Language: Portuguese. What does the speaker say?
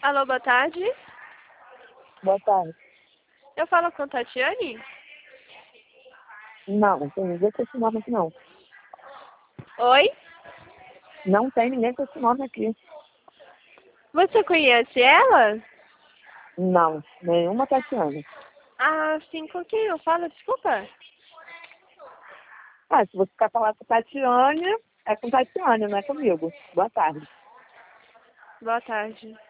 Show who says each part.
Speaker 1: Alô, boa tarde.
Speaker 2: Boa tarde.
Speaker 1: Eu falo com Tatiane?
Speaker 2: Não, tem ninguém com esse nome aqui, não.
Speaker 1: Oi?
Speaker 2: Não tem ninguém com esse nome aqui.
Speaker 1: Você conhece ela?
Speaker 2: Não, nenhuma Tatiana.
Speaker 1: Ah, sim, com quem eu falo? Desculpa.
Speaker 2: Ah, se você quer falar com Tatiane, é com Tatiane, não é comigo. Boa tarde.
Speaker 1: Boa tarde.